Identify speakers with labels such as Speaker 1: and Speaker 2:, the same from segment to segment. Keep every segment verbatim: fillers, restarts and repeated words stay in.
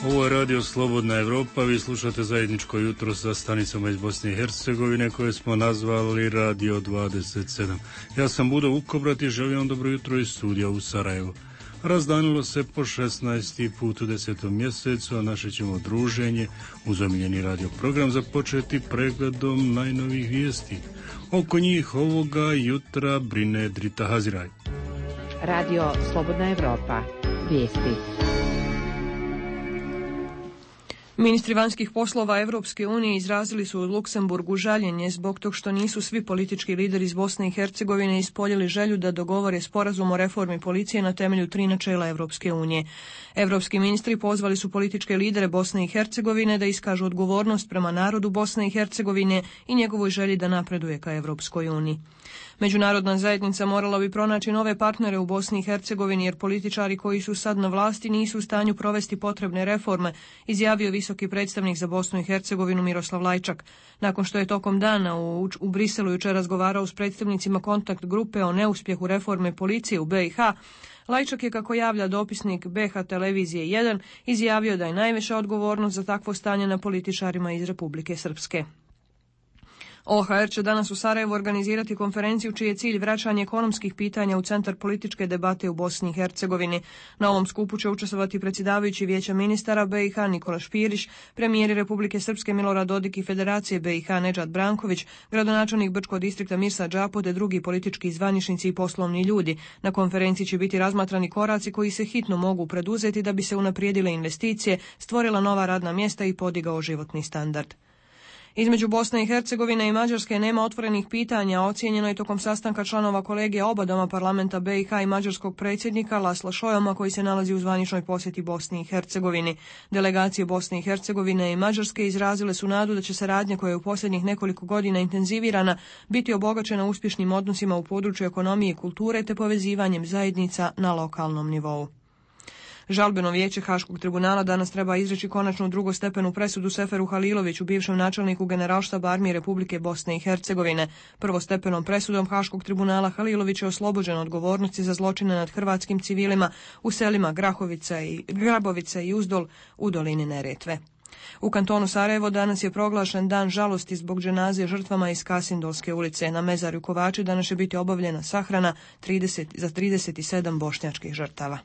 Speaker 1: Ovo je radio Slobodna Evropa, vi slušate zajedničko jutro sa stanicama iz Bosne i Hercegovine koje smo nazvali Radio dvadeset sedam. Ja sam Budo Vukobrat i želim vam dobro jutro iz studija u Sarajevu. Razdanilo se po šesnaesti put u desetom mjesecu, a naše ćemo druženje uz omiljeni radio program započeti pregledom najnovih vijesti. Oko njih ovoga jutra brine Drita Haziraj.
Speaker 2: Radio Slobodna Evropa, vijesti.
Speaker 3: Ministri vanjskih poslova Evropske unije izrazili su u Luksemburgu žaljenje zbog tog što nisu svi politički lideri iz Bosne i Hercegovine ispoljili želju da dogovore sporazum o reformi policije na temelju tri načela Evropske unije. Evropski ministri pozvali su političke lidere Bosne i Hercegovine da iskažu odgovornost prema narodu Bosne i Hercegovine i njegovoj želji da napreduje ka Evropskoj uniji. Međunarodna zajednica morala bi pronaći nove partnere u Bosni i Hercegovini jer političari koji su sad na vlasti nisu u stanju provesti potrebne reforme, izjavio visoki predstavnik za Bosnu i Hercegovinu Miroslav Lajčak. Nakon što je tokom dana u, u Briselu jučer razgovarao s predstavnicima kontakt grupe o neuspjehu reforme policije u be i ha, Lajčak je, kako javlja dopisnik be ha televizije jedan, izjavio da je najveća odgovornost za takvo stanje na političarima iz Republike Srpske. o ha er će danas u Sarajevu organizirati konferenciju čiji je cilj vraćanje ekonomskih pitanja u centar političke debate u Bosni i Hercegovini. Na ovom skupu će učestvovati predsjedavajući Vijeća ministara be i ha Nikola Špirić, premijeri Republike Srpske Milorad Dodik i Federacije be i ha Nedžad Branković, gradonačelnik Brčkog distrikta Mirsa Džapo te drugi politički zvaničnici i poslovni ljudi. Na konferenciji će biti razmatrani koraci koji se hitno mogu preduzeti da bi se unaprijedile investicije, stvorila nova radna mjesta i podigao životni standard. Između Bosne i Hercegovine i Mađarske nema otvorenih pitanja, ocijenjeno je tokom sastanka članova kolegija oba doma parlamenta be i ha i mađarskog predsjednika Lasla Šojoma koji se nalazi u zvaničnoj posjeti Bosni i Hercegovini. Delegacije Bosne i Hercegovine i Mađarske izrazile su nadu da će saradnja koja je u posljednjih nekoliko godina intenzivirana biti obogaćena uspješnim odnosima u području ekonomije i kulture te povezivanjem zajednica na lokalnom nivou. Žalbeno vijeće Haškog tribunala danas treba izreći konačnu drugostepenu presudu Seferu Haliloviću, bivšem načelniku Generalštaba armije Republike Bosne i Hercegovine. Prvostepenom presudom Haškog tribunala Halilović je oslobođen odgovornosti za zločine nad hrvatskim civilima u selima Grahovica i Grabovica i Uzdol u dolini Neretve. U kantonu Sarajevo danas je proglašen dan žalosti zbog dženaze žrtvama iz Kasindolske ulice. Na mezarju Kovači danas će biti obavljena sahrana trideset, za trideset sedam bošnjačkih žrtava.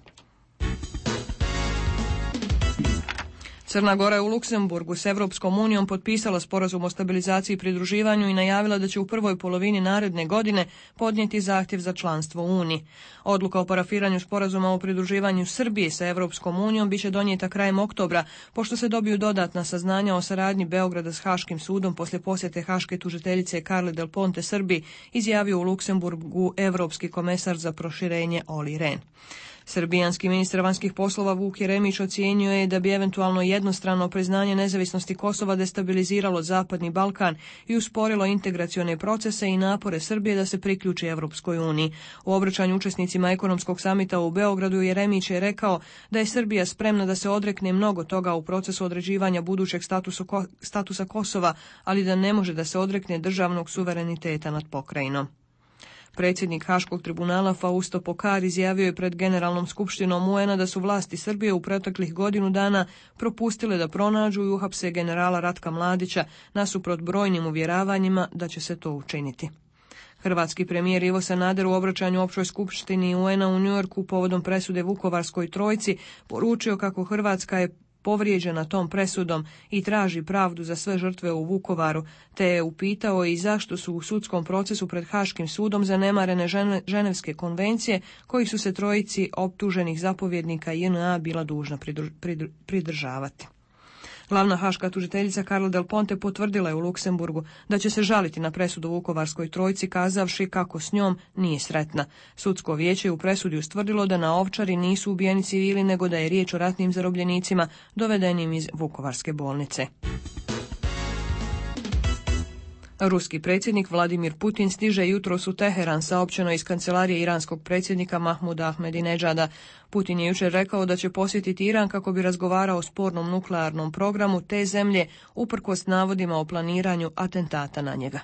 Speaker 3: Crna Gora je u Luksemburgu s Evropskom unijom potpisala sporazum o stabilizaciji i pridruživanju i najavila da će u prvoj polovini naredne godine podnijeti zahtjev za članstvo u Uniji. Odluka o parafiranju sporazuma o pridruživanju Srbije sa Evropskom unijom biće donijeta krajem oktobra, pošto se dobiju dodatna saznanja o saradnji Beograda s Haškim sudom poslije posjete haške tužiteljice Carle Del Ponte Srbiji, izjavio u Luksemburgu evropski komesar za proširenje Olli Rehn. Srbijanski ministar vanjskih poslova Vuk Jeremić ocijenio je da bi eventualno jednostrano priznanje nezavisnosti Kosova destabiliziralo Zapadni Balkan i usporilo integracione procese i napore Srbije da se priključi Evropskoj uniji. U obraćanju učesnicima ekonomskog samita u Beogradu Jeremić je rekao da je Srbija spremna da se odrekne mnogo toga u procesu određivanja budućeg statusa, statusa Kosova, ali da ne može da se odrekne državnog suvereniteta nad pokrajinom. Predsjednik Haškog tribunala Fausto Pokar izjavio je pred Generalnom skupštinom u en a da su vlasti Srbije u proteklih godinu dana propustile da pronađu i uhapse generala Ratka Mladića nasuprot brojnim uvjeravanjima da će se to učiniti. Hrvatski premijer Ivo Sanader u obraćanju općoj skupštini u en a u Njujorku povodom presude Vukovarskoj trojci poručio kako Hrvatska je povrijeđena tom presudom i traži pravdu za sve žrtve u Vukovaru, te je upitao i zašto su u sudskom procesu pred Haškim sudom zanemarene Ženevske konvencije kojih su se trojici optuženih zapovjednika je en a bila dužna pridržavati. Glavna haška tužiteljica Carla Del Ponte potvrdila je u Luksemburgu da će se žaliti na presudu Vukovarskoj trojci, kazavši kako s njom nije sretna. Sudsko vijeće je u presudi ustvrdilo da na Ovčari nisu ubijeni civili, nego da je riječ o ratnim zarobljenicima dovedenim iz Vukovarske bolnice. Ruski predsjednik Vladimir Putin stiže jutros u Teheran, saopćeno iz kancelarije iranskog predsjednika Mahmuda Ahmedinedžada. Putin je jučer rekao da će posjetiti Iran kako bi razgovarao o spornom nuklearnom programu te zemlje, uprkos navodima o planiranju atentata na njega.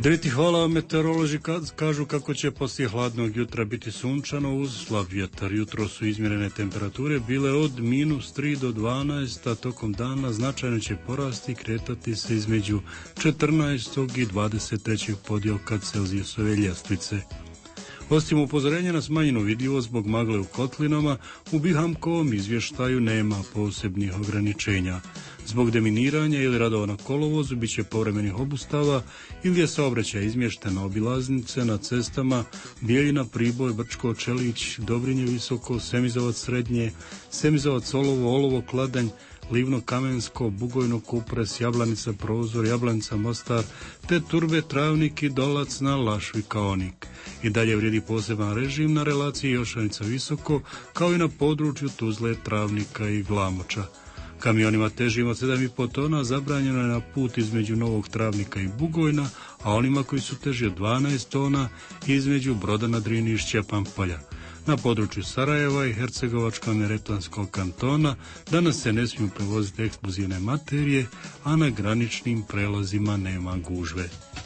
Speaker 1: Driti hvala, meteoroloži kažu kako će poslije hladnog jutra biti sunčano uz slab vjetar. Jutro su izmjerene temperature bile od minus tri do dvanaest, a tokom dana značajno će porasti i kretati se između četrnaest i dvadeset tri podjelka Celzijusove ljestvice. Osim upozorenja na smanjenu vidljivost zbog magle u kotlinama, u Bihamkovom izvještaju nema posebnih ograničenja. Zbog deminiranja ili radova na kolovozu bit će povremenih obustava ili je saobraćaj izmješten na obilaznice na cestama Bijeljina, Priboj, Brčko, Čelić, Dobrinje Visoko, Semizovac Srednje, Semizovac Olovo, Olovo Kladanj, Livno Kamensko, Bugojno Kupres, Jablanica Prozor, Jablanica Mostar, te Turbe Travnik i Dolac na Lašvi Kaonik. I dalje vrijedi poseban režim na relaciji Jošanica Visoko, kao i na području Tuzle, Travnika i Glamoča. Kamionima težim od sedam i pol tona zabranjeno je na put između Novog Travnika i Bugojna, a onima koji su teži od dvanaest tona između Broda na Drini i Šćepan polja. Na području Sarajeva i Hercegovačko-neretvanskog kantona danas se ne smiju prevoziti eksplozivne materije, a na graničnim prelazima nema gužve.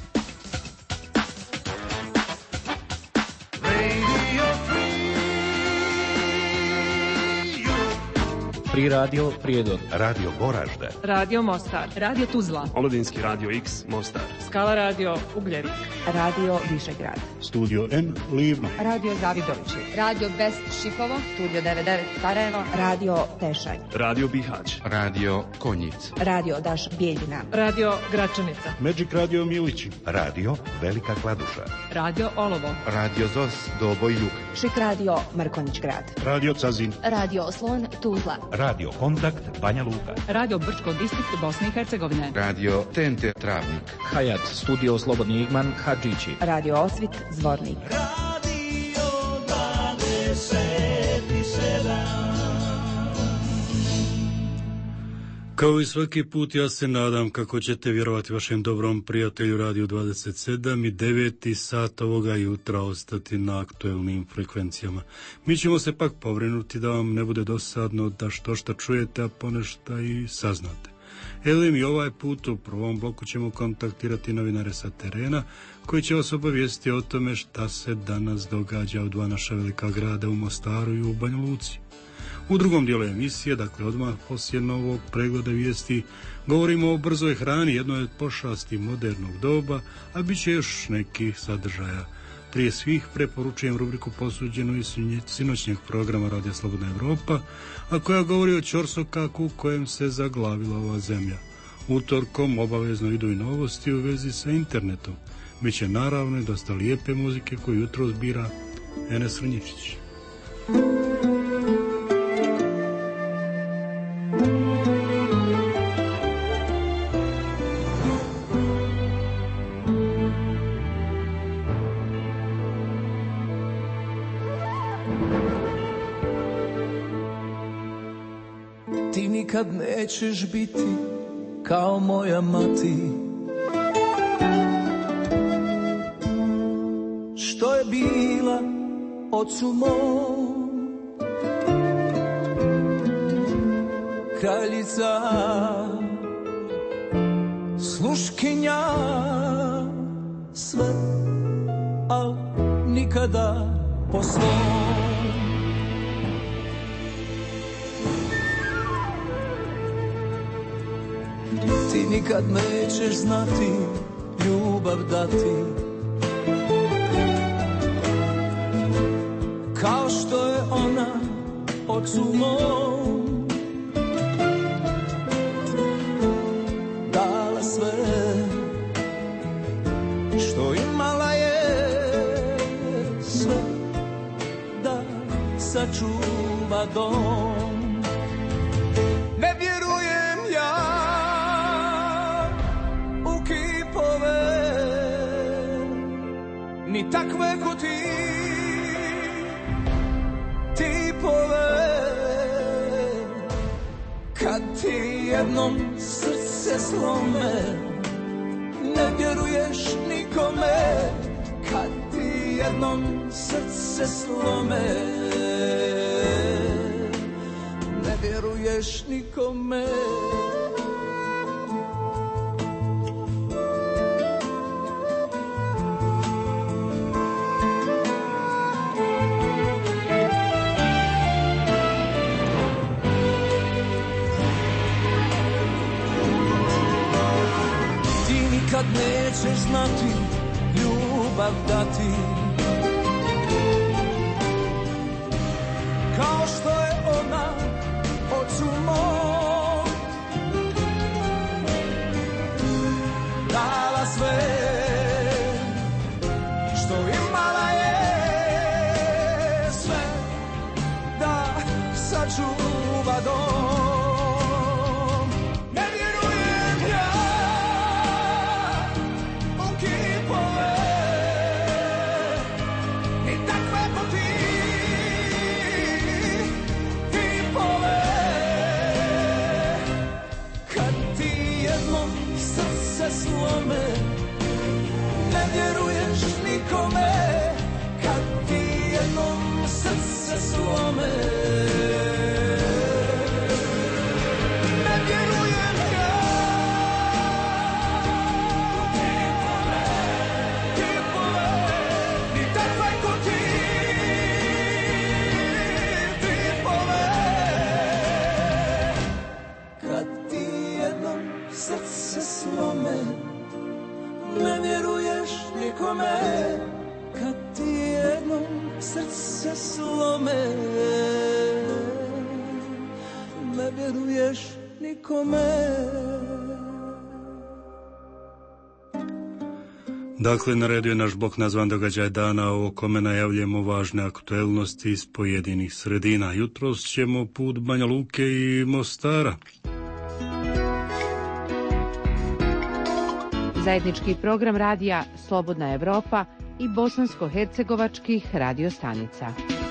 Speaker 4: Pri radio Prijedor, Radio Goražde,
Speaker 3: Radio Mostar, Radio Tuzla,
Speaker 5: Omladinski radio X Mostar,
Speaker 3: Skala radio Ugljevik,
Speaker 2: Radio Višegrad,
Speaker 1: Studio N Livno,
Speaker 2: Radio Zavidovići,
Speaker 6: Radio Best Šipovo, Studio devedeset devet Sarajevo,
Speaker 2: Radio Tešanj,
Speaker 5: Radio Bihać,
Speaker 7: Radio Konjic,
Speaker 2: Radio Daš Bijeljina,
Speaker 3: Radio Gračanica,
Speaker 1: Magic Radio Milići,
Speaker 4: Radio Velika Kladuša,
Speaker 3: Radio Olovo,
Speaker 7: Radio Zos Doboj Jug,
Speaker 2: Šik Radio Mrkonjić Grad,
Speaker 1: Radio Cazin,
Speaker 6: Radio Slon Tuzla,
Speaker 4: Radio Kontakt Banja Luka,
Speaker 3: Radio Brčko distrikt Bosne i Hercegovine,
Speaker 7: Radio T N T Travnik,
Speaker 4: Hayat Studio Slobodni Igman Hadžići,
Speaker 2: Radio Osvit Zvornik.
Speaker 8: Radio dvadeset sedam.
Speaker 1: Kao i svaki put, ja se nadam kako ćete vjerovati vašem dobrom prijatelju Radio dvadeset sedam i deveti sat ovoga jutra ostati na aktuelnim frekvencijama. Mi ćemo se pak pobrinuti da vam ne bude dosadno da što šta čujete, a ponešta i saznate. Elim, i ovaj put u prvom bloku ćemo kontaktirati novinare sa terena koji će vas obavijestiti o tome šta se danas događa u dva naša velika grada, u Mostaru i u Banja Luci. U drugom dijelu emisije, dakle odmah poslije novog pregleda vijesti, govorimo o brzoj hrani, jednoj od pošasti modernog doba, a bit će još nekih sadržaja. Prije svih preporučujem rubriku posuđenu iz sinoćnjeg programa Radija Slobodna Evropa, a koja govori o ćorsokaku u kojem se zaglavila ova zemlja. Utorkom obavezno idu i novosti u vezi sa internetom. Biće naravno i dosta lijepe muzike koju jutro zbira Enes Rnjičić.
Speaker 8: Ti nikad nećeš biti kao moja mati, što je bila ocu mom, kraljica, sluškinja, sve, al nikada po svom. Ti nikad nećeš znati ljubav dati, kao što je ona ocu mom dala sve što imala je, sve da sačuva dom. Ne vjerujem ja u kipove, ni takve ko ti, tipove. Kad ti jednom srce slome, ne vjeruješ nikome. Kad ti jednom srce slome, ne vjeruješ nikome. znati ljubav dati. Kao što je ona ocu mom dala sve što imala je, sve da sačuva dom. Ne vjerujem ja u kipove i takve po ti tipove. Kad ti jednom srce slome, ne vjeruješ nikome. Kad ti jednom srce slome, ne vjerujem ja u tipove, tipove, ni takve ko ti tipove. Kad ti jednom srce slome, ne vjeruješ nikome. Kad ti jednom srce slome, ne vjeruješ nikome.
Speaker 1: Dakle, na redu je naš bok nazvan događaj dana, o kome najavljujemo važne aktuelnosti iz pojedinih sredina. Jutros ćemo put Banja Luke i Mostara.
Speaker 9: Zajednički program radija Slobodna Evropa i bosansko-hercegovačkih radiostanica.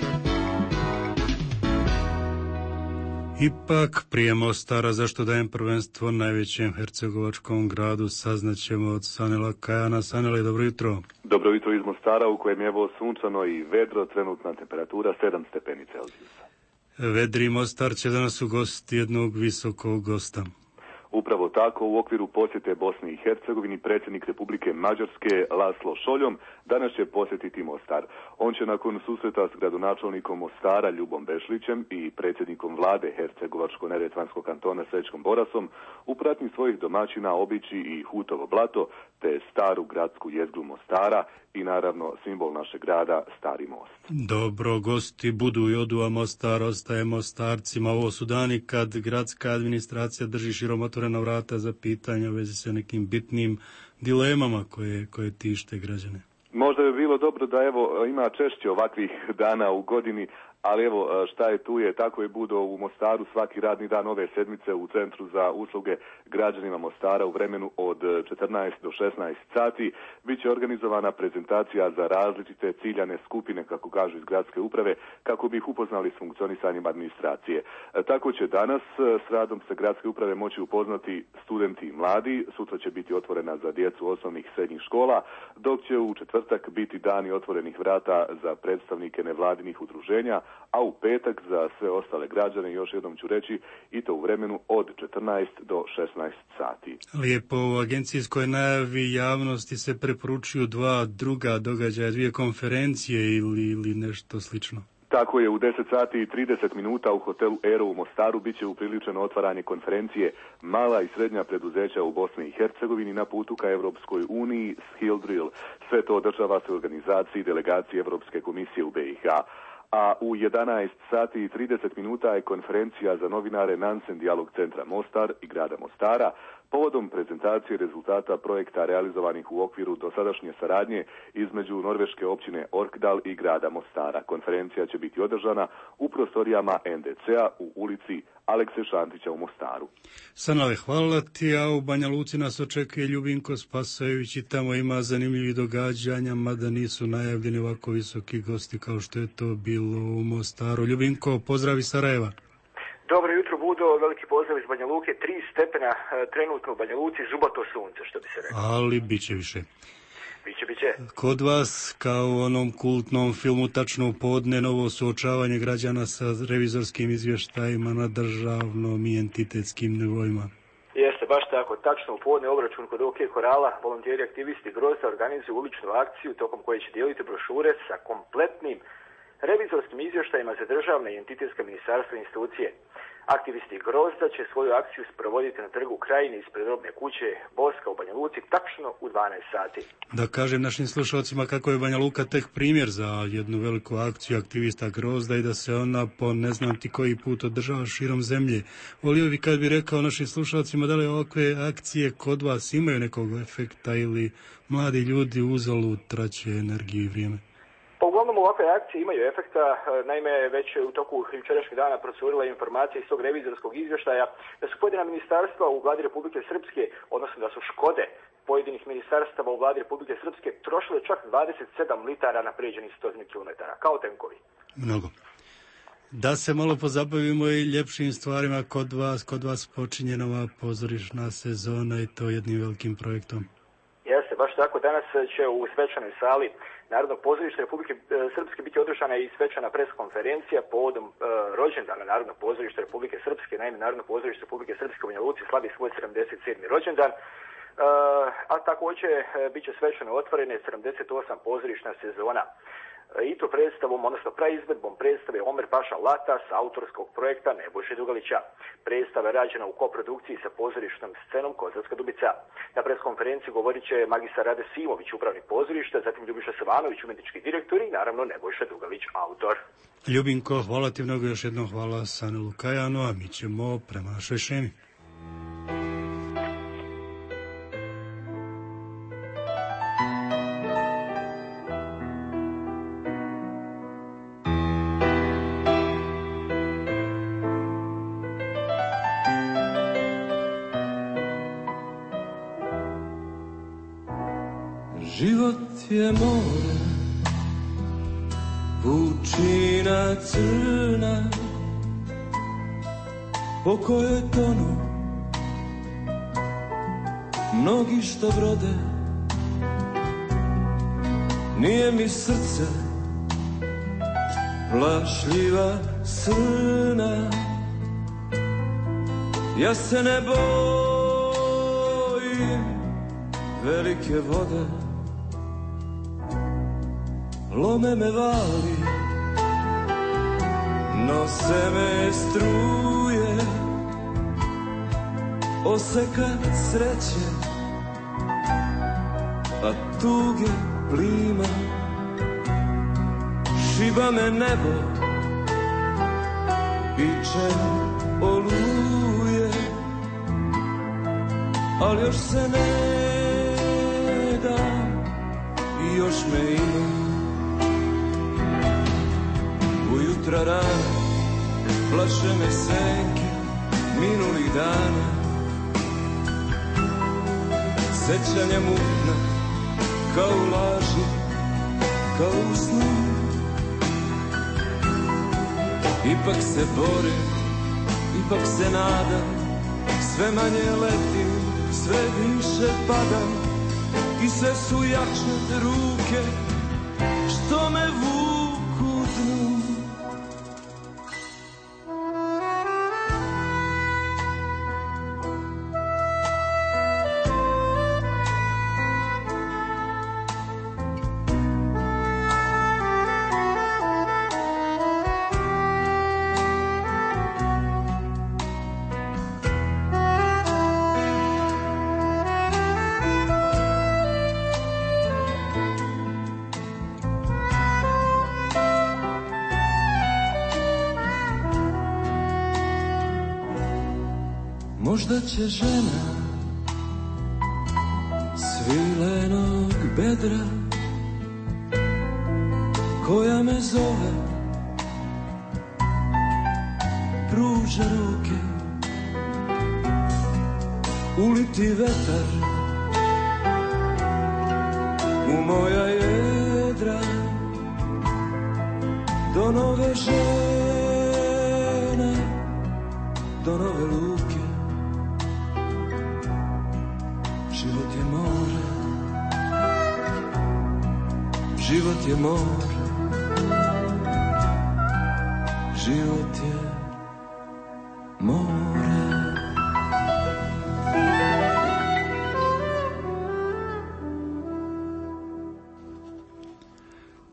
Speaker 1: Ipak, prije Mostara, zašto dajem prvenstvo najvećem hercegovačkom gradu, saznaćemo od Sanela Kajana. Sanele, dobro jutro.
Speaker 10: Dobro jutro iz Mostara, u kojem je evo sunčano i vedro, trenutna temperatura sedam stepeni Celzijusa.
Speaker 1: Vedri Mostar će danas ugostiti jednog visokog gosta.
Speaker 10: Upravo tako, u okviru posjete Bosni i Hercegovini, predsjednik Republike Mađarske Laslo Šoljom danas će posjetiti Mostar. On će nakon susreta s gradonačelnikom Mostara Ljubom Bešlićem i predsjednikom vlade Hercegovačko-neretvanskog kantona Srećkom Borasom u pratnji svojih domaćina obići i Hutovo blato, te staru gradsku jezgru Mostara i naravno simbol našeg grada, Stari most.
Speaker 1: Dobro, gosti budu i odu, a Mostar ostaje Mostarcima. Ovo su dani kad gradska administracija drži širom otvorena vrata za pitanja u vezi sa nekim bitnim dilemama koje, koje tište građane.
Speaker 10: Možda bi bilo dobro da evo ima češće ovakvih dana u godini, ali evo šta je tu je, tako je budo u Mostaru svaki radni dan ove sedmice u Centru za usluge građanima Mostara u vremenu od četrnaest do šesnaest sati. Biće organizovana prezentacija za različite ciljane skupine, kako kažu iz gradske uprave, kako bi ih upoznali s funkcionisanjem administracije. Tako će danas s radom se gradske uprave moći upoznati studenti i mladi, sutra će biti otvorena za djecu osnovnih i srednjih škola, dok će u četvrtak biti dani otvorenih vrata za predstavnike nevladinih udruženja, a u petak za sve ostale građane, još jednom ću reći, i to u vremenu od četrnaest do šesnaest sati.
Speaker 1: Lijepo, u agencijskoj najavi javnosti se preporučuju dva druga događaja, dvije konferencije ili, ili nešto slično.
Speaker 10: Tako je, u deset sati i trideset minuta u hotelu Ero u Mostaru bit će upriličeno otvaranje konferencije Mala i srednja preduzeća u Bosni i Hercegovini na putu ka Evropskoj uniji Skilldrill. Sve to održava se u organizaciji delegacije Evropske komisije u be i ha. A u jedanaest sati i trideset minuta je konferencija za novinare Nansen Dijalog centra Mostar i grada Mostara povodom prezentacije rezultata projekta realizovanih u okviru dosadašnje saradnje između norveške općine Orkdal i grada Mostara. Konferencija će biti održana u prostorijama en de ce-a u ulici Alekse Šantića u Mostaru.
Speaker 1: Sanale, hvala ti, a u Banja Luci nas očekuje Ljubinko Spasojević i tamo ima zanimljivih događanja, mada nisu najavljeni ovako visoki gosti kao što je to bilo u Mostaru. Ljubinko, pozdrav iz Sarajeva.
Speaker 11: Dobro jutro, Budo, veliki pozdrav iz Banja Luke, tri stepena trenutno u Banja Luci, zubato sunce, što bi se rekao.
Speaker 1: Ali bit će više.
Speaker 11: Biće, biće.
Speaker 1: Kod vas, kao u onom kultnom filmu Tačno u podne, novo suočavanje građana sa revizorskim izvještajima na državnom i entitetskim nivoima.
Speaker 11: Jeste, baš tako. Tačno u podne obračun kod OK Korala, volonteri aktivisti Grozda organizuju uličnu akciju tokom koje će dijeliti brošure sa kompletnim revizorskim izvještajima za državne i entitetske ministarstva i institucije. Aktivisti Grozda će svoju akciju sprovoditi na trgu Krajine ispred robne kuće Boska u Banja Luci tačno u dvanaest sati.
Speaker 1: Da kažem našim slušalcima kako je Banja Luka tek primjer za jednu veliku akciju aktivista Grozda i da se ona po ne znam ti koji put održava širom zemlje. Volio bi kad bi rekao našim slušalcima da li ovakve akcije kod vas imaju nekog efekta ili mladi ljudi uzalud traće energiju i vrijeme.
Speaker 11: Pa uglavnom ovakve akcije imaju efekta, naime već u toku jučerašnjeg dana procurila informacija iz tog revizorskog izvještaja da su pojedina ministarstva u vladi Republike Srpske, odnosno da su škode pojedinih ministarstava u vladi Republike Srpske trošile čak dvadeset sedam litara na pređenih sto kilometara, kao tenkovi.
Speaker 1: Mnogo. Da se malo pozabavimo i ljepšim stvarima kod vas, kod vas počinje nova pozorišna sezona i to jednim velikim projektom.
Speaker 11: Jeste, baš tako. Danas će u svečanoj sali Narodnog pozorišta Republike Srpske biti održana i svečana preskonferencija povodom e, rođendana Narodnog pozorišta Republike Srpske. Naime, Narodno pozorište Republike Srpske u Banja Luci slavi svoj sedamdeset sedmi rođendan, e, a također e, bit će svečano otvorene sedamdeset osam pozorišna sezona. I to predstavom, odnosno praizvedbom predstave Omer Paša Lata sa autorskog projekta Nebojše Dugalića. Predstava je rađena u koprodukciji sa pozorišnom scenom Kozarska Dubica. Na preskonferenciji govorit će magistar Rade Simović, upravnik pozorišta, zatim Ljubiša Savanović, umjetnički direktor i naravno Nebojša Dugalić, autor.
Speaker 1: Ljubinko, hvala ti mnogo, još jednom hvala Sanelu Kajanu, a mi ćemo prema našoj šemi.
Speaker 8: Život je more, pučina crna, po kojoj tonu mnogi što brode. Nije mi srce plašljiva srna, ja se ne bojim velike vode. Lome me vali, nose me struje, oseka sreće, a tuge plima. Šiba me nebo, piče oluje, ali još se ne da i još me ima. Ujutra rana, plaše me senke minulih dana, sećanja mutna, kao u laži, kao u snu. Ipak se borim, ipak se nadam, sve manje letim, sve više padam, i sve su jače ruke što me vuku dnu. Možda će žena svilenog bedra, koja me zove, pruža ruke, uliti vetar u moja jedra, do nove žene, do nove luke. Život je more, život je more, život je more.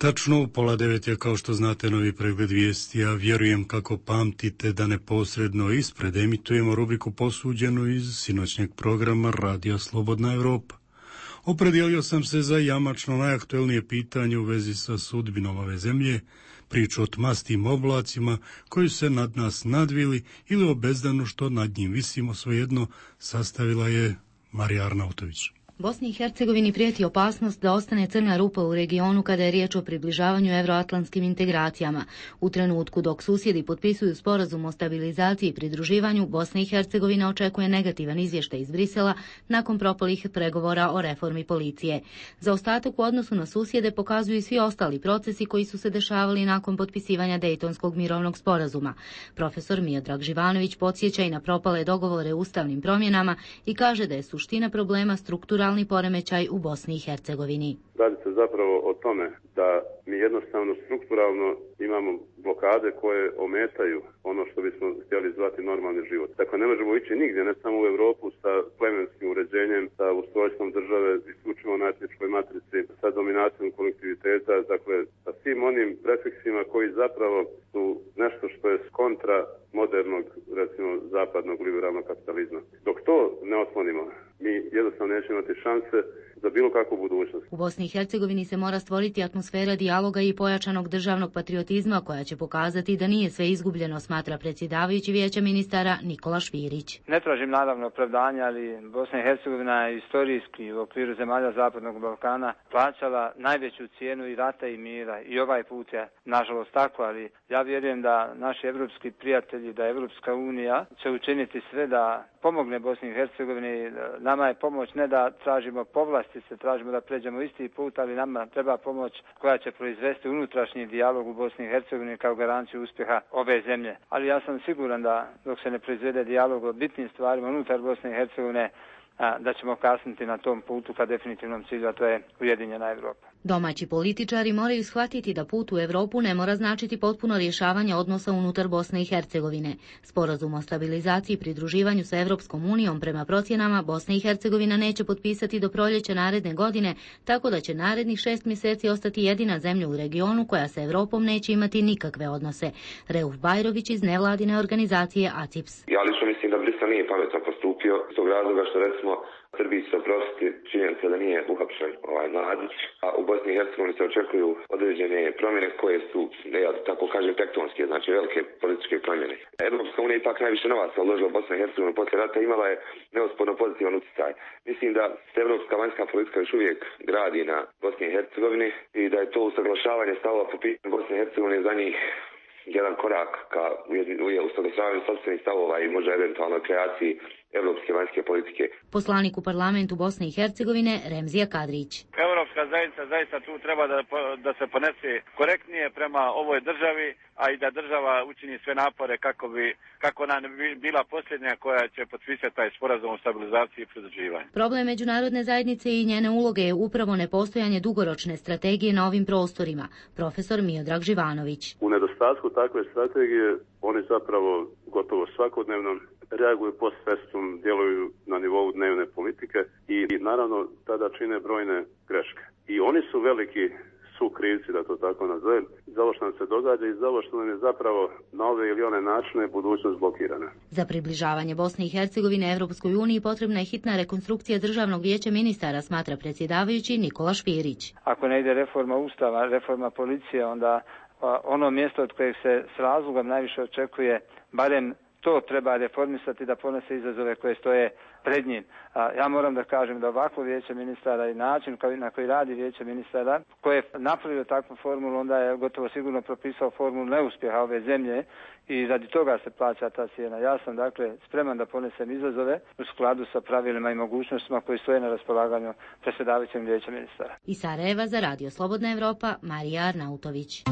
Speaker 1: Tačno u pola devet je, kao što znate, novi pregled vijesti. Ja vjerujem kako pamtite da neposredno ispred emitujemo rubriku posuđenu iz sinoćnjeg programa Radija Slobodna Evropa. Opredijelio sam se za jamačno najaktuelnije pitanje u vezi sa sudbinom ove zemlje, priču o tmastim oblacima koji se nad nas nadvili ili o bezdanu što nad njim visimo, svejedno, sastavila je Marija Arnautović.
Speaker 12: Bosni i Hercegovini prijeti opasnost da ostane crna rupa u regionu kada je riječ o približavanju evroatlantskim integracijama. U trenutku dok susjedi potpisuju sporazum o stabilizaciji i pridruživanju, Bosna i Hercegovina očekuje negativan izvještaj iz Brisela nakon propalih pregovora o reformi policije. Za ostatak u odnosu na susjede pokazuju i svi ostali procesi koji su se dešavali nakon potpisivanja Dejtonskog mirovnog sporazuma. Profesor Miodrag Živanović podsjeća i na propale dogovore o ustavnim promjenama i kaže da je suština problema strukturalni poremećaj u Bosni i Hercegovini.
Speaker 13: Radi se zapravo o tome da mi jednostavno strukturalno imamo blokade koje ometaju ono što bismo htjeli zvati normalni život. Dakle, ne možemo ići nigdje, ne samo u Europu, sa plemenskim uređenjem, sa ustrojstvom države, isključivo na etničkoj matrici, sa dominacijom kolektiviteta, dakle, sa svim onim prefiksima koji zapravo su nešto što je kontra modernog, recimo, zapadnog liberalnog kapitalizma. Dok to ne otklonimo, mi jednostavno nećemo imati šanse za bilo kakvu budućnost.
Speaker 12: U Bosni i Hercegovini se mora stvoriti atmosfera dijaloga i pojačanog državnog patriotizma koja će pokazati da nije sve izgubljeno, smatra predsjedavajući Vijeća ministara Nikola Špirić.
Speaker 14: Ne tražim naravno opravdanja, ali Bosna i Hercegovina je istorijski u okviru zemalja Zapadnog Balkana plaćala najveću cijenu i rata i mira, i ovaj put je nažalost tako, ali ja vjerujem da naši evropski prijatelji, da Evropska unija će učiniti sve da pomogne Bosni i Hercegovini. Nama je pomoć ne da tražimo povlastice, tražimo da pređemo isti put, ali nama treba pomoć koja će proizvesti unutrašnji dijalog u Bosni i Hercegovini kao garanciju uspjeha ove zemlje. Ali ja sam siguran da dok se ne proizvede dijalog o bitnim stvarima unutar Bosne i Hercegovine, da ćemo kasniti na tom putu ka definitivnom cilju, a to je ujedinjena Evropa.
Speaker 12: Domaći političari moraju shvatiti da put u Europu ne mora značiti potpuno rješavanje odnosa unutar Bosne i Hercegovine. Sporazum o stabilizaciji i pridruživanju sa Europskom unijom prema procjenama Bosna i Hercegovina neće potpisati do proljeća naredne godine, tako da će narednih šest mjeseci ostati jedina zemlja u regionu koja sa Europom neće imati nikakve odnose. Reuf Bajrović iz nevladine organizacije A C I P S.
Speaker 15: Ja lično mislim da Brisel nije pametno postupio iz tog razloga što, recimo, Srbiji se oprostiti činjenica da nije uhapšen ovaj Mladić, a u Bosni i Hercegovini se očekuju određene promjene koje su, da ja tako kažem, tektonske, znači velike političke promjene. Evropska unija ipak najviše novaca uložila u Bosnu i Hercegovinu poslije rata, imala je neosporno pozitivan utjecaj. Mislim da se evropska vanjska politika još uvijek gradi na Bosni i Hercegovini i da je to usaglašavanje stavova po pitanju Bosne i Hercegovine za njih jedan korak ka usaglašavanju sopstvenih stavova i možda eventualno kreaciji evropske vanjske politike.
Speaker 12: Poslanik u parlamentu Bosne i Hercegovine Remzija Kadrić.
Speaker 16: Europska zajednica zaista tu treba da, da se ponese korektnije prema ovoj državi, a i da država učini sve napore kako bi kako nam bila posljednja koja će potpisati taj sporazum o stabilizaciji i pridruživanju.
Speaker 12: Problem međunarodne zajednice i njene uloge je upravo nepostojanje dugoročne strategije na ovim prostorima. Profesor Miodrag Živanović.
Speaker 13: U nedostatku takve strategije oni zapravo gotovo svakodnevno reaguju post festum, djeluju na nivou dnevne politike i, i naravno tada čine brojne greške. I oni su veliki sukrivci, da to tako nazovem, za ovo što nam se događa i za ovo što nam je zapravo na ove ili one načine budućnost blokirana.
Speaker 12: Za približavanje Bosne i Hercegovine Evropskoj uniji potrebna je hitna rekonstrukcija Državnog vijeća ministara, smatra predsjedavajući Nikola Špirić.
Speaker 14: Ako ne ide reforma ustava, reforma policije, onda ono mjesto od kojeg se s razlogom najviše očekuje, barem to treba reformisati da ponese izazove koje stoje pred njim. Ja moram da kažem da ovako vijeće ministara i način na koji radi vijeće ministara, koje je napravio takvu formulu, onda je gotovo sigurno propisao formulu neuspjeha ove zemlje i radi toga se plaća ta cijena. Ja sam dakle spreman da ponesem izazove u skladu sa pravilima i mogućnostima koji stoje na raspolaganju predsjedavajućem vijeća ministara.
Speaker 12: Iz Sarajeva za Radio Slobodna Evropa, Marija Arnautović.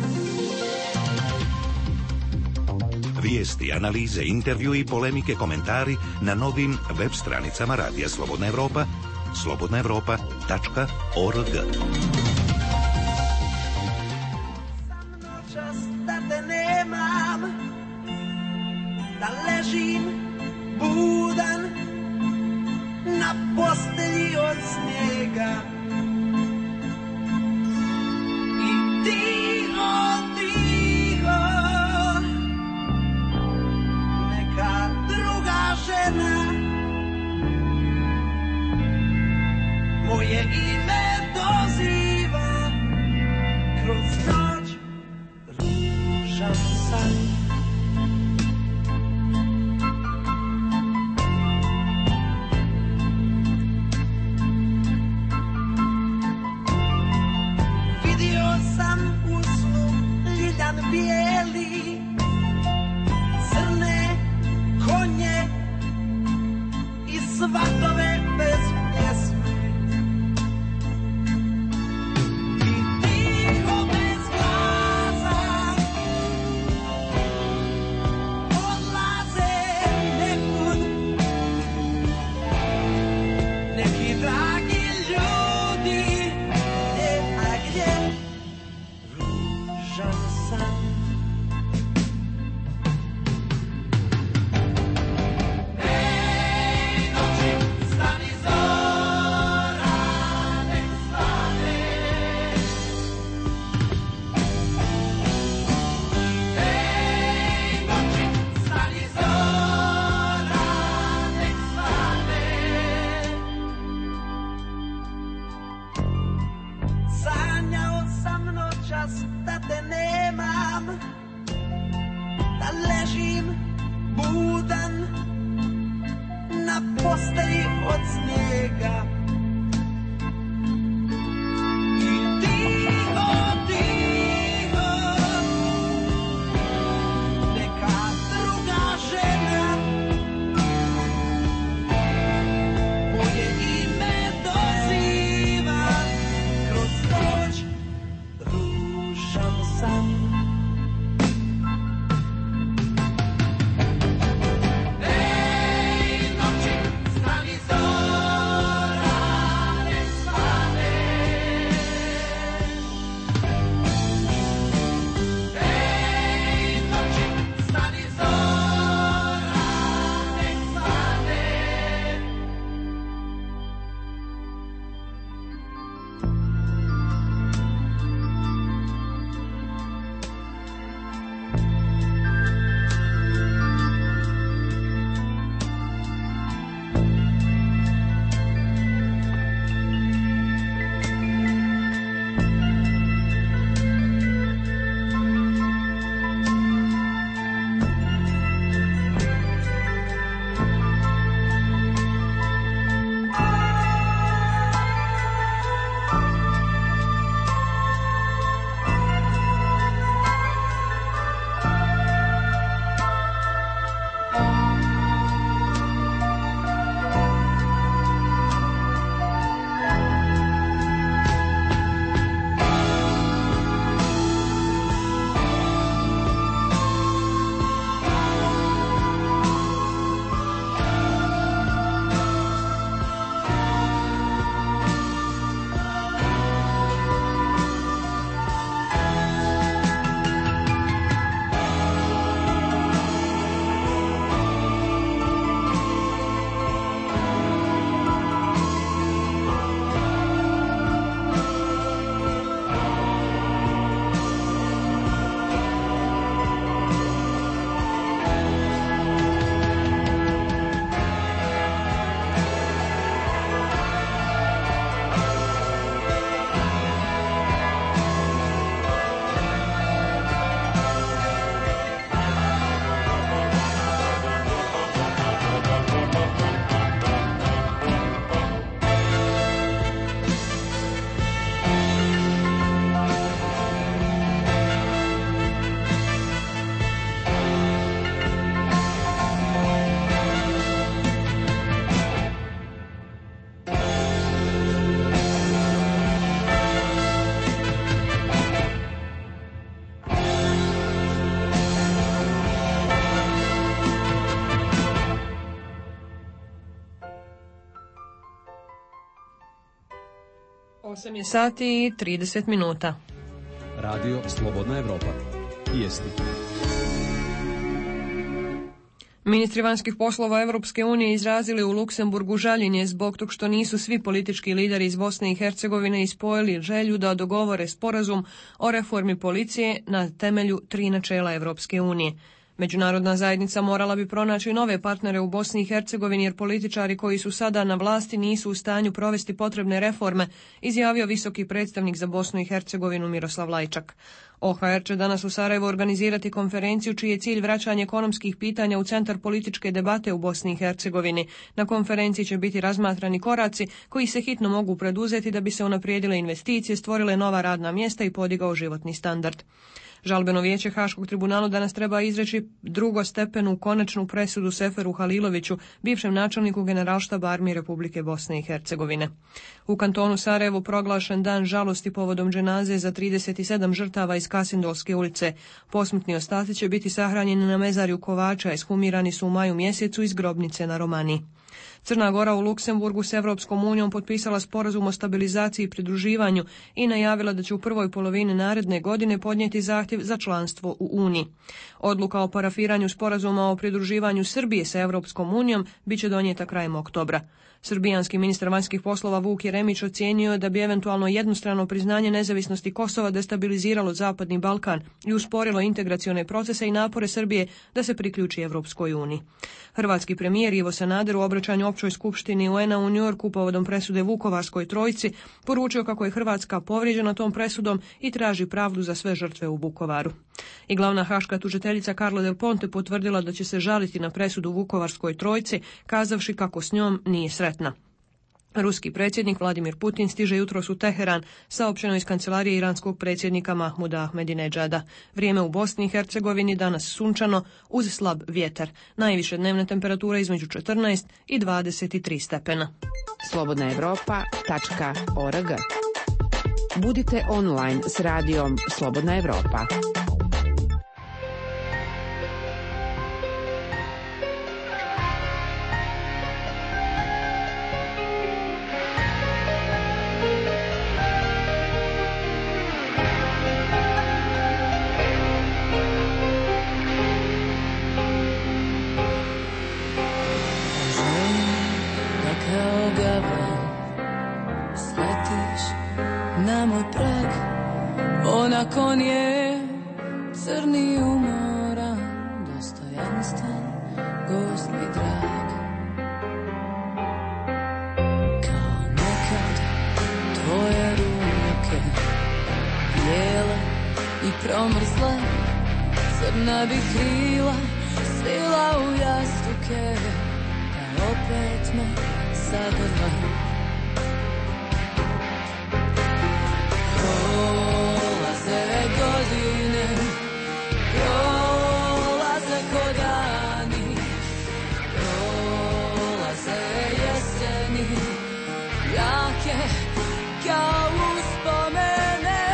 Speaker 17: Vijesti, analize, intervju i polemike, komentari na novim web stranicama Radija Slobodna Evropa, slobodna evropa tačka org.
Speaker 8: Noćas da te nemam, da ležim budan na postelji od snijega i čas da te nemam, da ležim budan na postelji od snijega i tiho, tiho neka druga žena moje ime doziva kroz noć ružan san.
Speaker 3: osam je sati i trideset minuta.
Speaker 5: Radio Slobodna Evropa. Vijesti.
Speaker 3: Ministri vanjskih poslova Evropske unije izrazili u Luksemburgu žaljenje zbog tog što nisu svi politički lideri iz Bosne i Hercegovine ispojili želju da dogovore sporazum o reformi policije na temelju tri načela Evropske unije. Međunarodna zajednica morala bi pronaći nove partnere u Bosni i Hercegovini jer političari koji su sada na vlasti nisu u stanju provesti potrebne reforme, izjavio visoki predstavnik za Bosnu i Hercegovinu Miroslav Lajčak. O H R će danas u Sarajevu organizirati konferenciju čiji je cilj vraćanje ekonomskih pitanja u centar političke debate u Bosni i Hercegovini. Na konferenciji će biti razmatrani koraci koji se hitno mogu preduzeti da bi se unaprijedile investicije, stvorile nova radna mjesta i podigao životni standard. Žalbeno vijeće Haškog tribunala danas treba izreći drugostepenu konačnu presudu Seferu Haliloviću, bivšem načelniku Generalštaba Armije Republike Bosne i Hercegovine. U kantonu Sarajevu proglašen dan žalosti povodom dženaze za trideset sedam žrtava iz Kasindolske ulice. Posmrtni ostaci će biti sahranjeni na mezarju Kovača, ekshumirani su u maju mjesecu iz grobnice na Romaniji. Crna Gora u Luksemburgu s Evropskom unijom potpisala sporazum o stabilizaciji i pridruživanju i najavila da će u prvoj polovini naredne godine podnijeti zahtjev za članstvo u Uniji. Odluka o parafiranju sporazuma o pridruživanju Srbije sa Evropskom unijom bit će donijeta krajem oktobra. Srbijanski ministar vanjskih poslova Vuk Jeremić ocijenio da bi eventualno jednostrano priznanje nezavisnosti Kosova destabiliziralo Zapadni Balkan i usporilo integracione procese i napore Srbije da se priključi Evropskoj uniji. Hrvatski premijer Ivo Sanader u obraćanju općoj skupštini U N a u Njujorku povodom presude Vukovarskoj trojci poručio kako je Hrvatska povrijeđena tom presudom i traži pravdu za sve žrtve u Vukovaru. I glavna haška tužiteljica Carla Del Ponte potvrdila da će se žaliti na presudu Vukovarskoj trojci, kazavši kako s njom nije sretna. Ruski predsjednik Vladimir Putin stiže jutros u Teheran, saopćeno iz kancelarije iranskog predsjednika Mahmuda Ahmedinedžada. Vrijeme u Bosni i Hercegovini danas sunčano uz slab vjetar. Najviše dnevne temperature između četrnaest i dvadeset tri stepena.
Speaker 9: slobodna evropa tačka org. Budite online s radijom Slobodna Evropa.
Speaker 18: Nakon je crni umoran, dostojanstven, gost mi drag. Kao nekad tvoje ruke, bijele i promrzle, crna bi krila svila u jastuke, da opet me zagrla. Godine prolaze ko dani, prolaze jeseni, jake kao uspomene.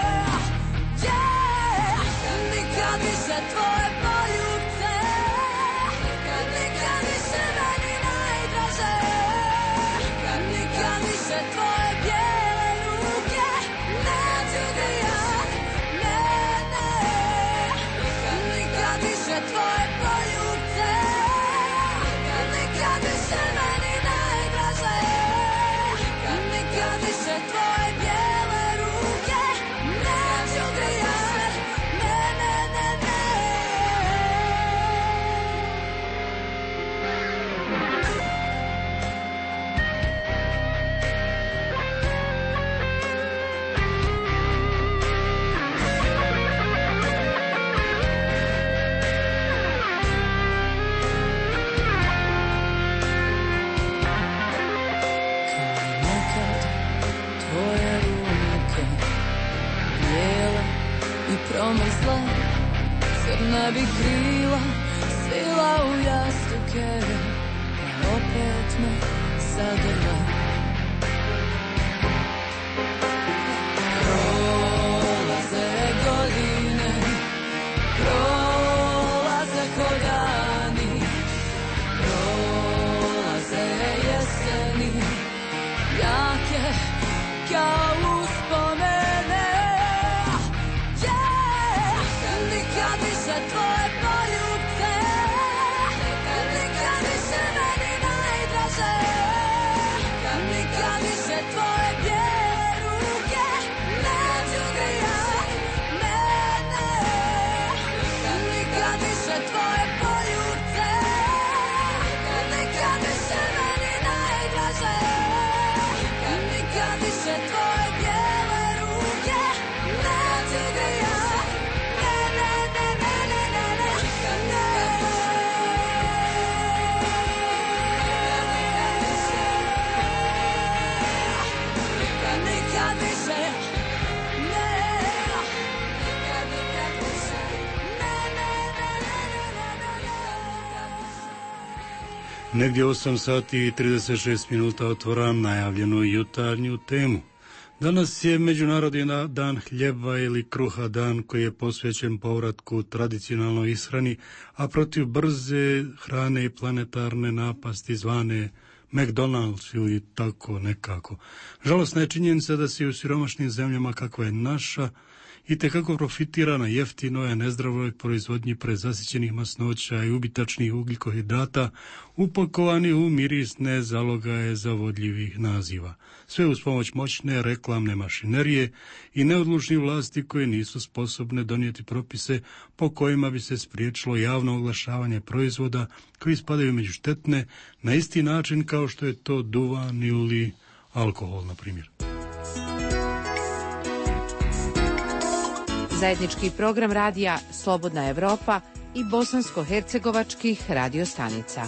Speaker 18: Yeah! Nikad više tvoje poljubce, nikad više meni najdraže, nikad više tvoje bijele ruke neću grijat. Tvoje poljubce, nikad više meni najdraže, nikad više tvoje bijele ruke neću grijat, ne, ne, ne, ne. Promrzle, crna bi krila svila u jastuke, da opet me zagrla. Prolaze godine, prolaze ko dani, prolaze jeseni, jake kao uspomene. Nikad više tvoje poljubce, nikad više meni najdraže, nikad više tvoje bijele ruke neću grijat, ne, ne. Nikad više tvoje poljubce, nikad više meni najdraže, nikad više tvoje bijele ruke neću grijat.
Speaker 1: Negdje osam sati i trideset šest minuta otvaram najavljenu jutarnju temu. Danas je Međunarodni dan hljeba ili kruha, dan koji je posvećen povratku tradicionalnoj ishrani, a protiv brze hrane i planetarne napasti zvane McDonald's ili tako nekako. Žalosna je činjenica da se u siromašnim zemljama kakva je naša i tekako profitira na jeftinoj, a nezdravoj proizvodnji prezasićenih masnoća i ubitačnih ugljikohidrata upakovani u mirisne zalogaje zavodljivih naziva. Sve uz pomoć moćne reklamne mašinerije i neodlučnih vlasti koje nisu sposobne donijeti propise po kojima bi se spriječilo javno oglašavanje proizvoda koji spadaju među štetne na isti način kao što je to duvan ili alkohol, na primjer.
Speaker 9: Zajednički program radija Slobodna Evropa i bosansko-hercegovačkih radiostanica.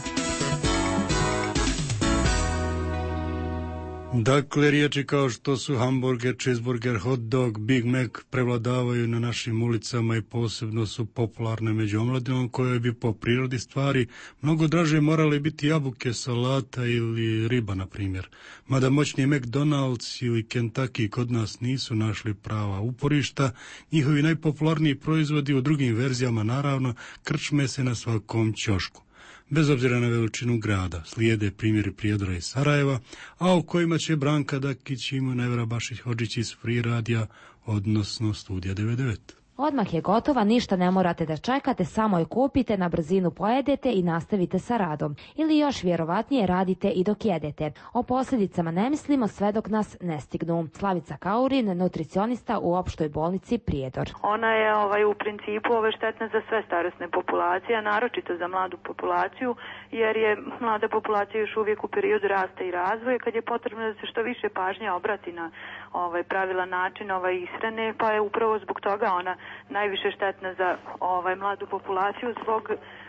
Speaker 1: Dakle, riječi kao što su hamburger, cheeseburger, hot dog, Big Mac prevladavaju na našim ulicama i posebno su popularne među omladinom koje bi po prirodi stvari mnogo draže morale biti jabuke, salata ili riba, na primjer. Mada moćni McDonald's ili Kentucky kod nas nisu našli prava uporišta, njihovi najpopularniji proizvodi u drugim verzijama naravno krčme se na svakom ćošku. Bez obzira na veličinu grada, slijede primjeri Prijedora i Sarajeva, a u kojima će Branka Dakić i Munevra Bašić-Hodžić iz Free radija, odnosno Studija devedeset devet.
Speaker 19: Odmah je gotova, ništa ne morate da čekate, samo je kupite, na brzinu pojedete i nastavite sa radom. Ili još vjerovatnije radite i dok jedete. O posljedicama ne mislimo sve dok nas ne stignu. Slavica Kaurin, nutricionista u opštoj bolnici Prijedor.
Speaker 20: Ona je ovaj, u principu ovaj, štetna za sve starosne populacije, a naročito za mladu populaciju, jer je mlada populacija još uvijek u periodu rasta i razvoja, kad je potrebno da se što više pažnje obrati na ovaj, pravilan način ovaj, ishrane, pa je upravo zbog toga ona najviše štetna za ovaj mladu populaciju zbog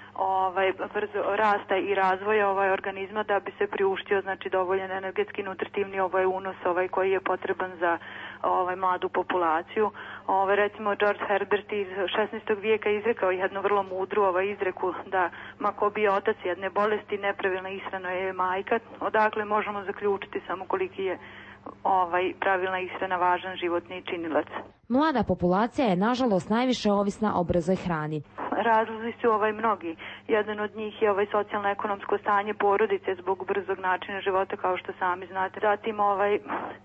Speaker 20: ovaj brzo rasta i razvoja ovaj organizma, da bi se priuštio znači dovoljan energetski nutritivni ovaj unos ovaj koji je potreban za ovaj mladu populaciju. Ovaj recimo George Herbert iz šesnaestog vijeka izrekao jednu vrlo mudru ovaj izreku da ma ko bio otac jedne bolesti, nepravilna ishrana je majka. Odakle možemo zaključiti samo koliki je ovaj pravilna ishrana važan životni činilac.
Speaker 19: Mlada populacija je nažalost najviše ovisna o brzoj hrani.
Speaker 20: Razlozi su ovaj mnogi. Jedan od njih je ovaj socijalno-ekonomsko stanje porodice zbog brzog načina života, kao što sami znate. Zatim ovaj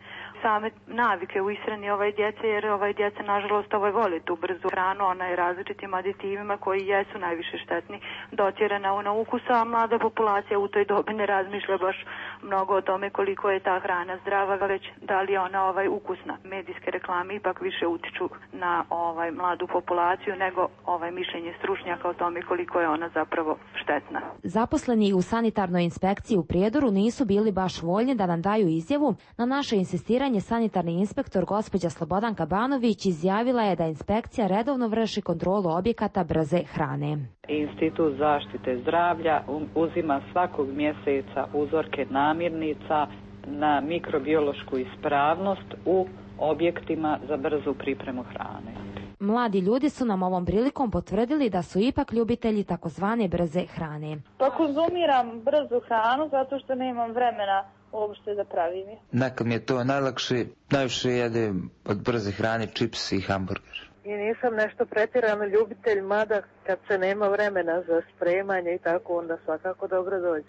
Speaker 20: same navike u ishrani ovaj djece, jer ovaj djeca nažalost ovaj vole tu brzu hranu, ona je različitim aditivima koji jesu najviše štetni, dotjerana na ukus, a mlada populacija u toj dobi ne razmišlja baš mnogo o tome koliko je ta hrana zdrava, već da li je ona ovaj ukusna. Medijske reklame ipak više utiču na ovaj mladu populaciju nego ovaj mišljenje stručnjaka o tome koliko je ona zapravo štetna.
Speaker 19: Zaposleni u sanitarnoj inspekciji u Prijedoru nisu bili baš voljni da nam daju izjavu. Na naše insistiranje sanitarni inspektor gospođa Slobodanka Banović izjavila je da inspekcija redovno vrši kontrolu objekata brze hrane.
Speaker 21: Institut zaštite zdravlja uzima svakog mjeseca uzorke namirnica na mikrobiološku ispravnost u objektima za brzu pripremu hrane.
Speaker 19: Mladi ljudi su nam ovom prilikom potvrdili da su ipak ljubitelji takozvane brze hrane.
Speaker 22: Pa konzumiram brzu hranu zato što nemam vremena uopšte da pravim je.
Speaker 23: Nekad mi je to najlakše, najviše jedem od brze hrane čips i hamburger.
Speaker 22: I nisam nešto pretjerano ljubitelj, mada kad se nema vremena za spremanje i tako, onda svakako dobro dođe.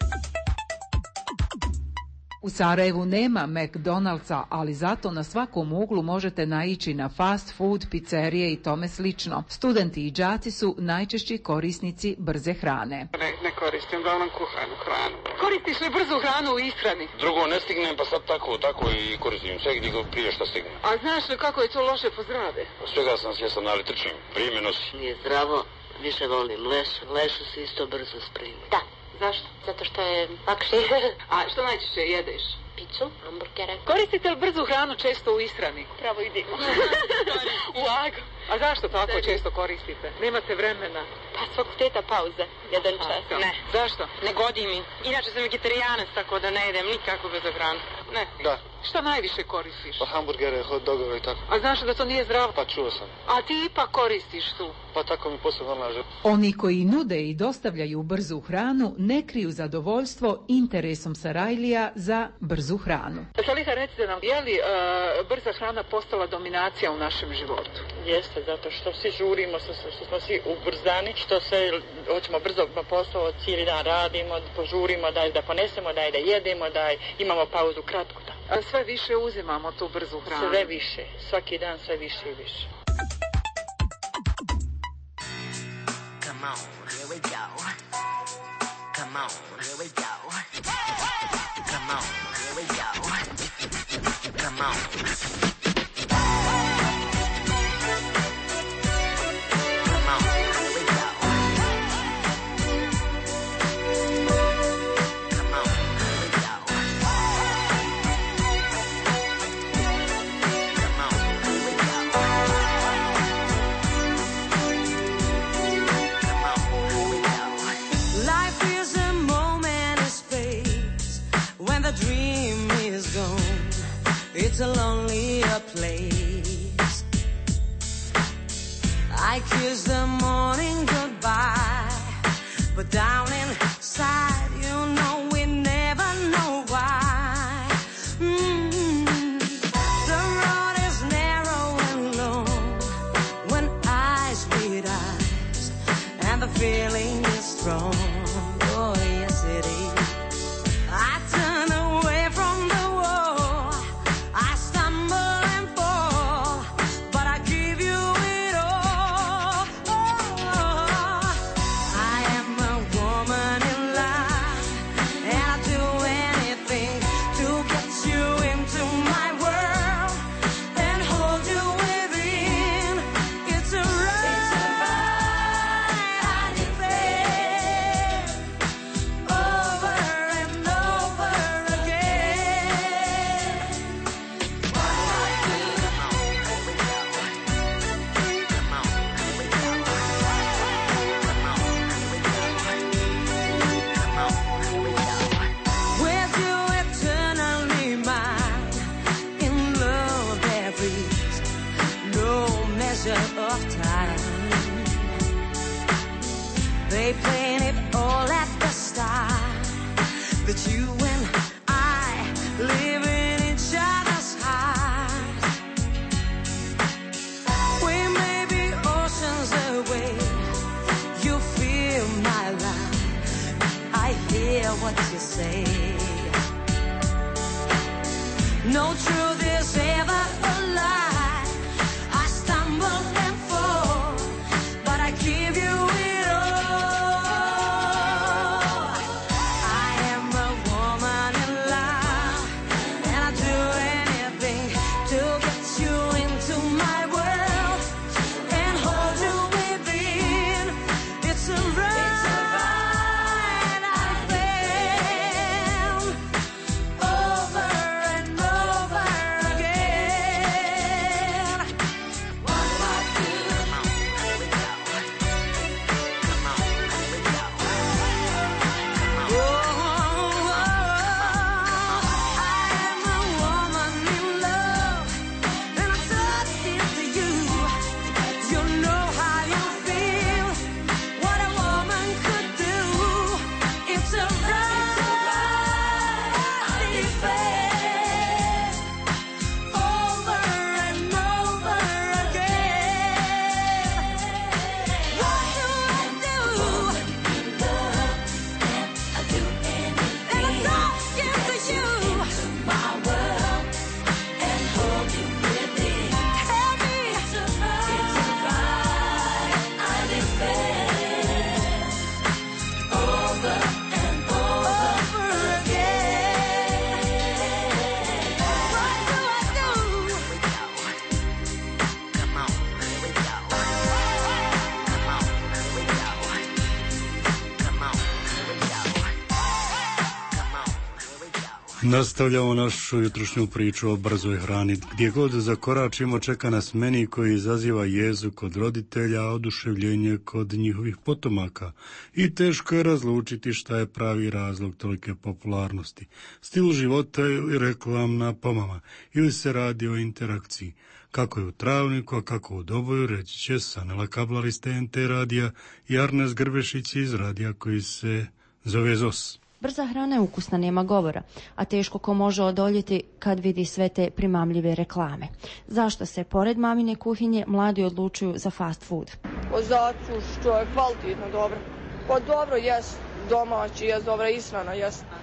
Speaker 24: U Sarajevu nema McDonald'sa, ali zato na svakom uglu možete naići na fast food, pizzerije i tome slično. Studenti i đaci su najčešći korisnici brze hrane.
Speaker 25: Ne, ne koristim, uglavnom kuhanu hranu.
Speaker 24: Koristiš li brzu hranu u ishrani?
Speaker 25: Drugo ne stignem, pa sad tako, tako i koristim sve gdje prije što stignem.
Speaker 24: A znaš li kako je to loše po zdravlje?
Speaker 25: Svega sam svjestan, ali trčim, vrijeme nosi.
Speaker 26: Nije zdravo, više volim lešu, lešu se isto brzo spremi.
Speaker 6: Da. Zašto? Zato što je lakše.
Speaker 24: A što najčešće jedeš?
Speaker 6: Picu, hamburgere.
Speaker 24: Koristite li brzu hranu često u ishrani?
Speaker 6: Pravo idemo.
Speaker 24: U lagu. A zašto tako često koristite? Nemate vremena?
Speaker 6: Pa svakog teta pauze, jedan čas.
Speaker 24: Ne. Zašto?
Speaker 6: Ne godi mi. Inače sam vegetarijanac, tako da ne jedem nikako bez hranu.
Speaker 25: Ne. Da.
Speaker 24: Šta najviše koristiš?
Speaker 25: Pa hamburgere, hot dogove i tako.
Speaker 24: A znaš da to nije zdravo?
Speaker 25: Pa čuo sam.
Speaker 24: A ti ipak koristiš tu?
Speaker 25: Pa tako mi posebno nalaže.
Speaker 24: Oni koji nude i dostavljaju brzu hranu ne kriju zadovoljstvo interesom Sarajlija za brzu hranu. Saliha, recite nam, je li uh, brza hrana postala dominacija u našem životu?
Speaker 26: Jeste, zato što svi žurimo, što smo svi ubrzani, što sve hoćemo brzo na posao, cijeli dan radimo, požurimo, daj da ponesemo, daj da jedemo, daj imamo pauzu kratku. Da.
Speaker 24: A sve više uzimamo tu brzu hranu.
Speaker 26: Sve više, svaki dan sve više i više.
Speaker 2: on, here we go. Come on, here we go. Come on, here we go. Come on.
Speaker 8: It's a lonelier place. I kiss the morning goodbye, but down inside, you know we never know why. Mm-hmm. The road is narrow and long when eyes meet eyes, and the feeling is strong. Oh yes it is. I turn away from the of time. They planned it all at the start, that you and I live in each other's heart. We may be oceans away, you feel my life, I hear what you say. No truth is ever a lie. Give you it all. I am a woman in love, and I do anything to get you into my world and hold you within. It's a ride I've been over and over again. What do I do?
Speaker 1: Nastavljamo našu jutrošnju priču o brzoj hrani. Gdje god zakoračimo čeka nas meni koji izaziva jezu kod roditelja, a oduševljenje kod njihovih potomaka. I teško je razlučiti šta je pravi razlog tolike popularnosti. Stil života ili reklamna pomama, ili se radi o interakciji. Kako je u Travniku, a kako u Doboju, reći će Sanela Kablar iz T N T radija i Arnes Grbešić iz radija koji se zove Z O S.
Speaker 4: Brza hrana je ukusna, nema govora, a teško ko može odoljeti kad vidi sve te primamljive reklame. Zašto se, pored mamine kuhinje, mladi odlučuju za fast food?
Speaker 7: Pa zato što je kvalitetno dobro. Pa dobro, jes domaći, jes dobra ishrana, jes.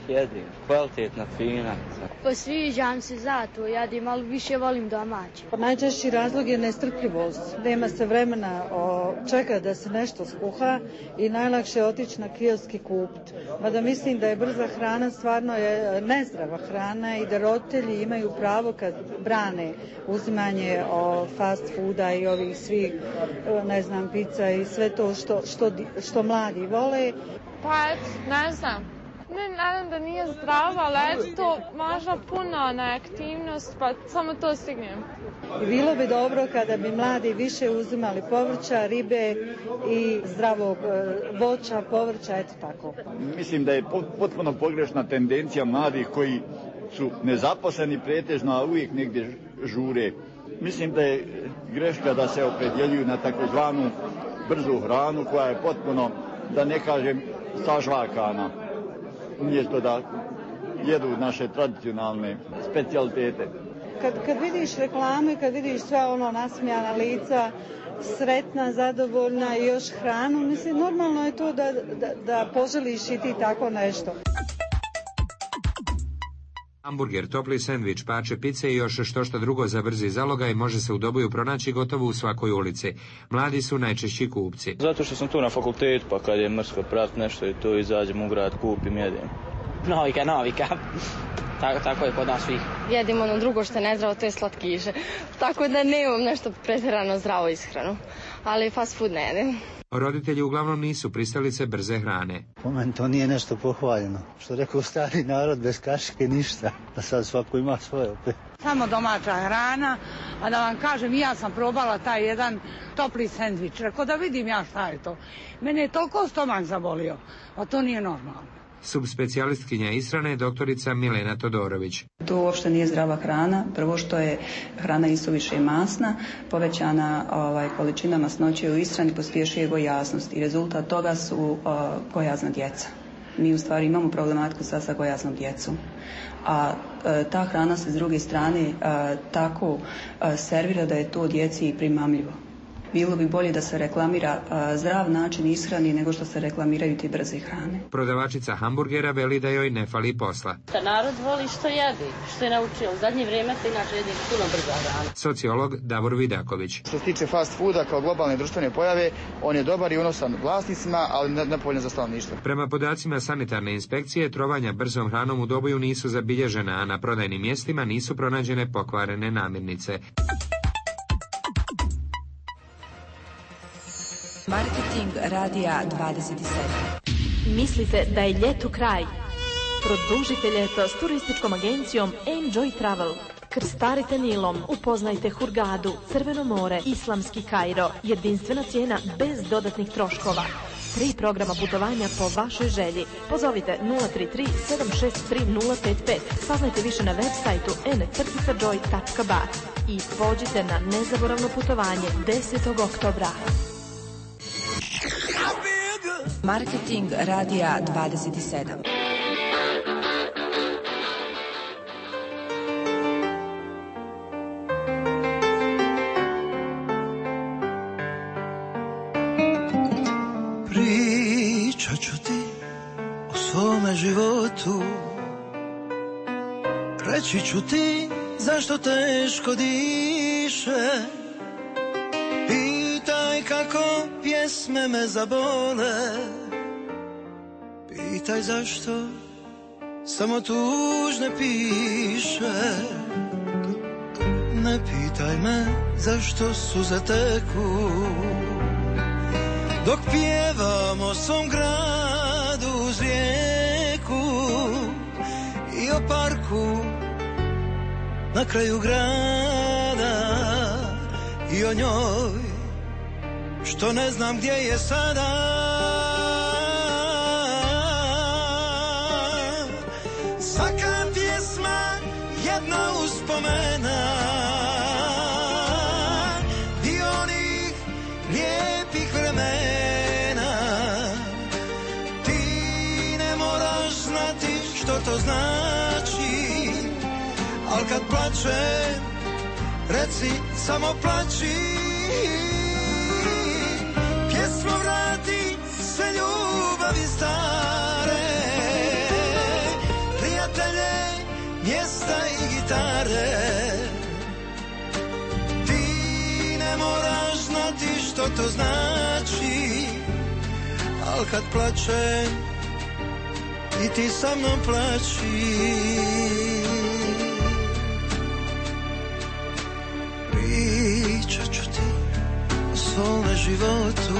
Speaker 7: jedim, kvalitetna, fina.
Speaker 10: Pa sviđam se zato, jedim, ali više volim domaće.
Speaker 11: Pa najčešći razlog je nestrpljivost. Nema se vremena o, čeka da se nešto skuha i najlakše je otići na kiosk i kupiti. Mada mislim da je brza hrana stvarno je nezdrava hrana i da roditelji imaju pravo kad brane uzimanje o, fast fooda i ovih svih, ne znam, pizza i sve to što, što, što mladi vole.
Speaker 13: Pa eto, ne znam. Ne, naravno da nije zdravo, ali eto, možda puno neaktivnost, pa samo to stignem.
Speaker 11: I bilo bi dobro kada bi mladi više uzimali povrća, ribe i zdravog voća, povrća, eto tako.
Speaker 15: Mislim da je potpuno pogrešna tendencija mladih koji su nezaposleni pretežno, a uvijek negdje žure. Mislim da je greška da se opredjeljuju na takozvanu brzu hranu koja je potpuno, da ne kažem, sažvakana, umjesto da jedu naše tradicionalne specijalitete.
Speaker 11: Kad, kad vidiš reklame, kad vidiš sve ono nasmijana lica, sretna, zadovoljna i još hranu, mislim, normalno je to da, da, da poželiš i ti tako nešto.
Speaker 16: Hamburger, topli sendvič, pače pice i još što što drugo za brzi zalogaj može se u Doboju pronaći gotovo u svakoj ulici. Mladi su najčešći kupci.
Speaker 7: Zato što sam tu na fakultetu, pa kad je mrsko prat nešto i to izađem u grad, kupim, jedem.
Speaker 10: Navika, navika. Tako, tako je kod nas svih. Jedim ono drugo što je nezdravo, to je slatkiše. Tako da nemam nešto pretjerano zdravo ishranu. Ali fast food ne jedem.
Speaker 16: Roditelji uglavnom nisu pristalice brze hrane.
Speaker 27: Po meni to nije nešto pohvaljeno. Što rekao stari narod, bez kašike ništa. Da sad svako ima svoje opet.
Speaker 28: Samo domaća hrana, a da vam kažem, ja sam probala taj jedan topli sendvič. Rekao da vidim ja šta je to. Mene je toliko stomak zabolio, a to nije normalno.
Speaker 16: Subspecijalistkinja ishrane je doktorica Milena Todorović.
Speaker 29: To uopšte nije zdrava hrana. Prvo što je hrana isuviše masna, povećana ovaj, količina masnoće u ishrani pospješuje gojaznost i rezultat toga su uh, gojazna djeca. Mi u stvari imamo problematiku sad sa gojaznom djecom. A uh, ta hrana se s druge strane uh, tako uh, servira da je to djeci primamljivo. Bilo bi bolje da se reklamira a, zdrav način ishrane nego što se reklamiraju ti brze hrane.
Speaker 16: Prodavačica hamburgera veli da joj ne fali posla.
Speaker 10: Da narod voli što jede, što je naučio. U zadnje vrijeme se inače jedi puno brza hrana.
Speaker 16: Sociolog Davor Vidaković.
Speaker 30: Što se tiče fast fooda kao globalne društvene pojave, on je dobar i unosan vlasnicima, ali nepovoljan za stanovništvo.
Speaker 16: Prema podacima sanitarne inspekcije, trovanja brzom hranom u Doboju nisu zabilježena, a na prodajnim mjestima nisu pronađene pokvarene namirnice.
Speaker 31: Marketing radija dvadeset sedam.
Speaker 32: Mislite da je ljetu kraj? Produžite ljeto s turističkom agencijom Enjoy Travel. Krstarite Nilom, upoznajte Hurgadu, Crveno more, Islamski Kairo. Jedinstvena cijena bez dodatnih troškova. Tri programa putovanja po vašoj želji. Pozovite nula tri tri sedam šest tri nula pet pet. Saznajte više na web sajtu en crtica joy tačka bar i pođite na nezaboravno putovanje desetog oktobra.
Speaker 31: Marketing radija dvadeset sedam.
Speaker 33: Pričat ću ti o svome životu, reći ću ti zašto teško diše. Pitaj kako pjesme me zabole, pitaj zašto samo tužne piše. Ne pitaj me zašto suze teku dok pjevam o svom gradu uz rijeku i o parku na kraju grada i o njoj što ne znam gdje je sada. Svaka pjesma jedna uspomena i onih lijepih vremena. Ti ne moraš znati što to znači, al kad plačem reci samo plači. Pjesmo vrati se ljubavi stare, ne moraš znati što to znači, al kad plačem i ti sa mnom plači. Pričat ću ti o svome životu,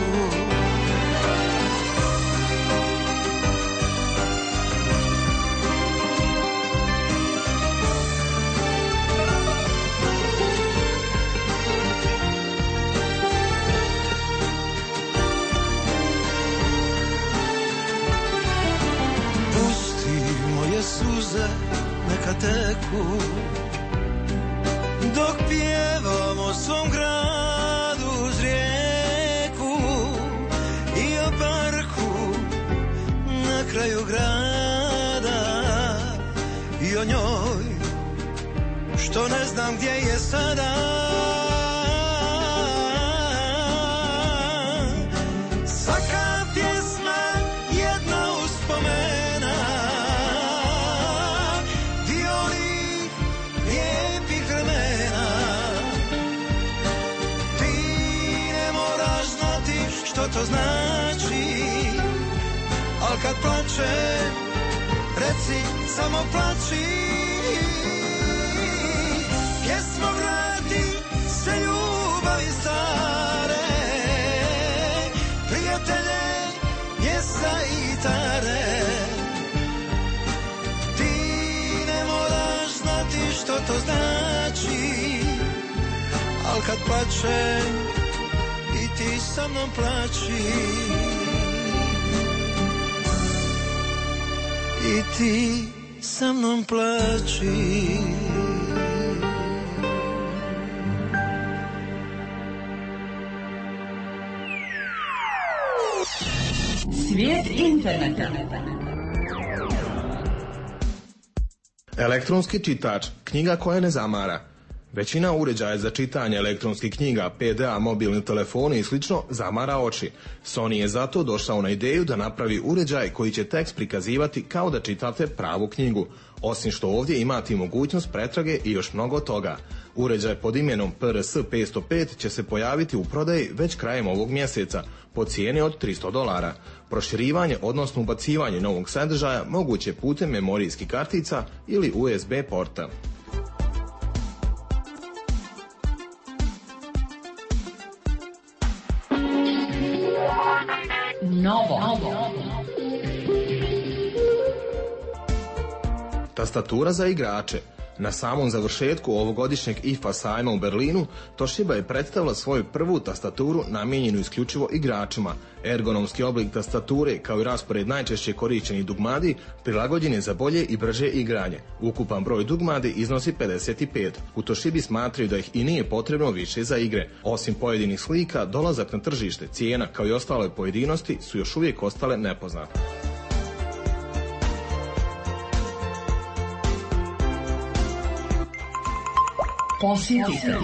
Speaker 33: suze neka teku dok pjevam o svom gradu uz rijeku i o parku na kraju grada i o njoj što ne znam gdje je sada. Svaka pjesma jedna uspomena što to znači, al kad plačem, reci samo plači. Pjesmo gradi se ljubavi stare, prijatelje mjesta i tare. Ti ne moraš znati što to znači, al kad plačem, ti sa mnom plači. I ti sa mnom plači.
Speaker 31: Svijet interneta.
Speaker 3: Elektronski čitač, knjiga koja ne zamara. Većina uređaja za čitanje elektronskih knjiga, P D A, mobilni telefoni i slično zamara oči. Sony je zato došao na ideju da napravi uređaj koji će tekst prikazivati kao da čitate pravu knjigu. Osim što ovdje imate mogućnost pretrage i još mnogo toga. Uređaj pod imenom P R S petsto pet će se pojaviti u prodaji već krajem ovog mjeseca po cijeni od tristo dolara. Proširivanje, odnosno ubacivanje novog sadržaja moguće putem memorijskih kartica ili U S B porta.
Speaker 31: Novo.
Speaker 3: Tastatura za igrače. Na samom završetku ovogodišnjeg I F A sajma u Berlinu, Toshiba je predstavila svoju prvu tastaturu namijenjenu isključivo igračima. Ergonomski oblik tastature, kao i raspored najčešće korišćenih dugmadi, prilagođen je za bolje i brže igranje. Ukupan broj dugmadi iznosi pedeset pet. U Toshibi smatraju da ih i nije potrebno više za igre. Osim pojedinih slika, dolazak na tržište, cijena, kao i ostale pojedinosti su još uvijek ostale nepoznate.
Speaker 31: Posjetite.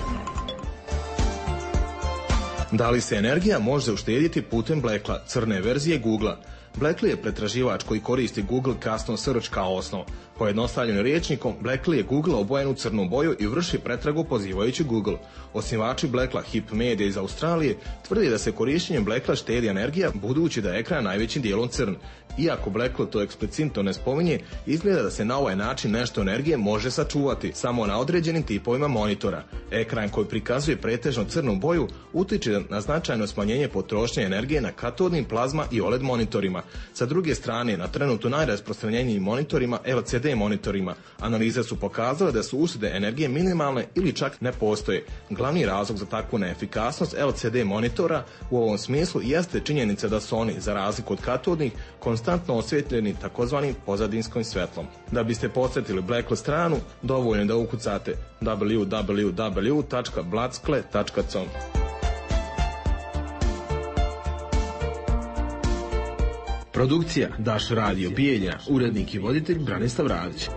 Speaker 3: Da li se energija može uštedjeti putem Blackla, crne verzije Googlea? Blackly je pretraživač koji koristi Google Custom Search kao osnov. Pojednostavljeno rječnikom, Blackly je Google obojen u crnu boju i vrši pretragu pozivajući Google. Osnivači Blackla, Hip Media iz Australije, tvrdi da se korištenjem Blackla štedi energija budući da je ekran najvećim dijelom crn. Iako Blackla to eksplicitno ne spominje, izgleda da se na ovaj način nešto energije može sačuvati samo na određenim tipovima monitora. Ekran koji prikazuje pretežno crnu boju utiče na značajno smanjenje potrošnje energije na katodnim, plazma i O L E D monitorima. Sa druge strane, na trenutno najrasprostranjenijim monitorima, L C D monitorima, analize su pokazale da su uštede energije minimalne ili čak ne postoje. Glavni razlog za takvu neefikasnost L C D monitora u ovom smislu jeste činjenica da su oni, za razliku od katodnih, konstantno osvjetljeni takozvanim pozadinskim svetlom. Da biste posjetili Blackla stranu, dovoljno je da ukucate w w w tačka blackle tačka com.
Speaker 5: Produkcija Daš Radio Bijeljina, urednik i voditelj Branislav Radić.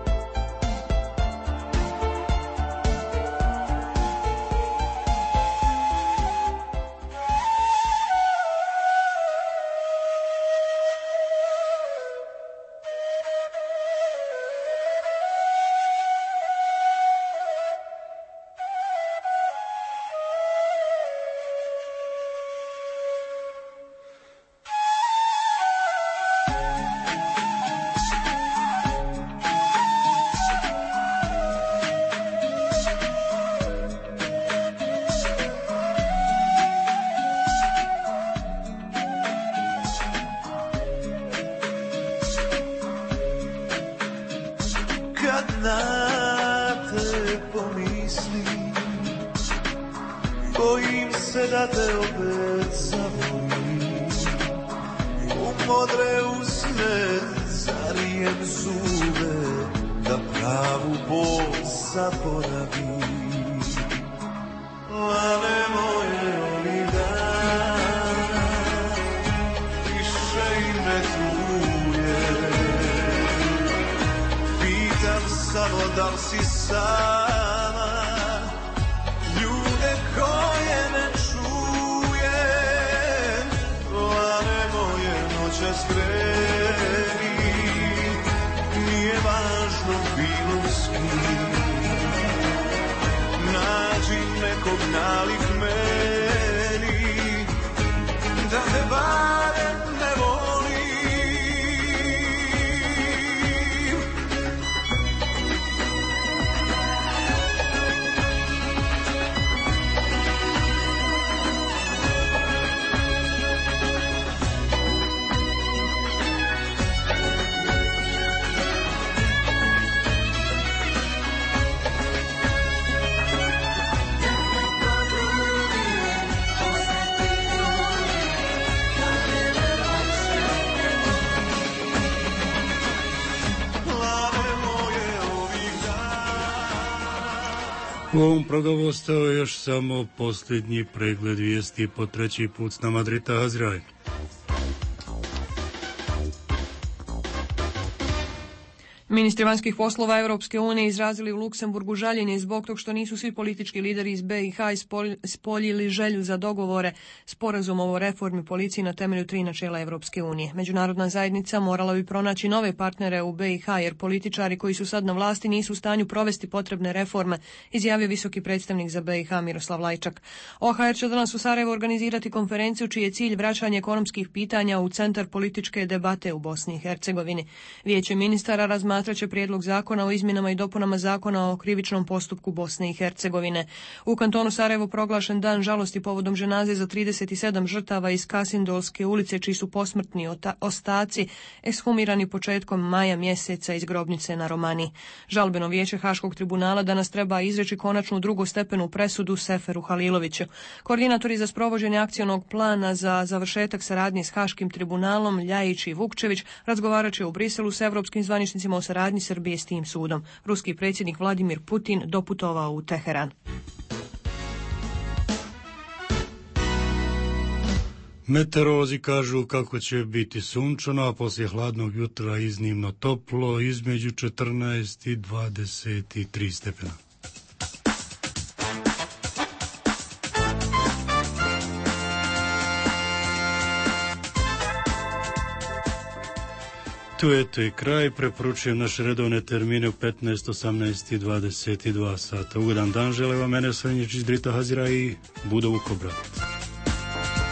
Speaker 6: bojim se da te opet zavolim. U modre usne zarijem zube, da pravu bol zaboravim. Lane moje ovih dana, više i ne tuje. Pitam samo da li si sama, ljude koje ne čuje. Lane moje noćas vredi, nije važno bilo s kim. Nađi nekog nalik meni, da te barem ne volim.
Speaker 1: U ovom programu ostao je još samo posljednji pregled vijesti, po treći put s nama Drita Hazraj.
Speaker 9: Ministri vanjskih poslova Europske unije izrazili u Luksemburgu žaljenje zbog tog što nisu svi politički lideri iz be i ha ispoljili želju za dogovore sporazum o reformi policije na temelju tri načela Europske unije. Međunarodna zajednica morala bi pronaći nove partnere u be i ha jer političari koji su sad na vlasti nisu u stanju provesti potrebne reforme, izjavio visoki predstavnik za be i ha Miroslav Lajčak. o ha er će danas u Sarajevu organizirati konferenciju čiji je cilj vraćanje ekonomskih pitanja u centar političke debate u Bosni i Hercegovini. Vijeće ministara razmatra će prijedlog zakona o izmjenama i dopunama zakona o krivičnom postupku Bosne i Hercegovine. U kantonu Sarajevo proglašen dan žalosti povodom ženaze za trideset sedam žrtava iz Kasindolske ulice, čiji su posmrtni ostaci ekshumirani početkom maja mjeseca iz grobnice na Romani. Žalbeno vijeće Haškog tribunala danas treba izreći konačnu drugostepenu presudu Seferu Haliloviću. Koordinatori za sprovođenje akcionog plana za završetak saradnje s Haškim tribunalom Ljajić i Vukčević razgovarat će u Briselu s evropskim zvaničnicima o saradnji Srbije s tim sudom. Ruski predsjednik Vladimir Putin doputovao u Teheran.
Speaker 1: Meteorolozi kažu kako će biti sunčano, a poslije hladnog jutra iznimno toplo, između četrnaest i dvadeset tri stepena. Tu je to i kraj, preporučujem naše redovne termine u petnaest, osamnaest i dvadeset dva sata. Ugodan dan žele vam, mene Svenjić iz Drita Hazira i Budo Vukobrat.